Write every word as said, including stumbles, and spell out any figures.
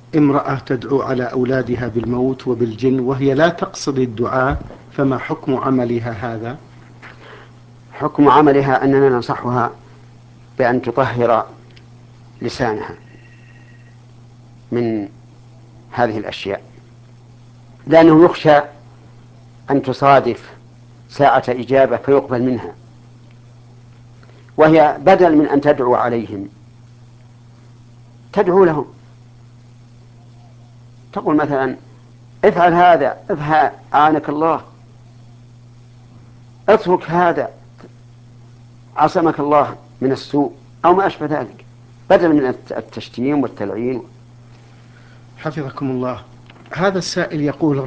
امرأة تدعو على أولادها بالموت وبالجن وهي لا تقصد الدعاء، فما حكم عملها هذا؟ حكم عملها أننا ننصحها بأن تطهر لسانها من هذه الأشياء، لأنه يخشى أن تصادف ساعة إجابة فيقبل منها، وهي بدل من أن تدعو عليهم تدعو لهم، تقول مثلا افعل هذا، افعل أعانك الله، اترك هذا عصمك الله من السوء، أو ما أشبه ذلك، بدل من التشتيم والتلعين. حفظكم الله. هذا السائل يقول: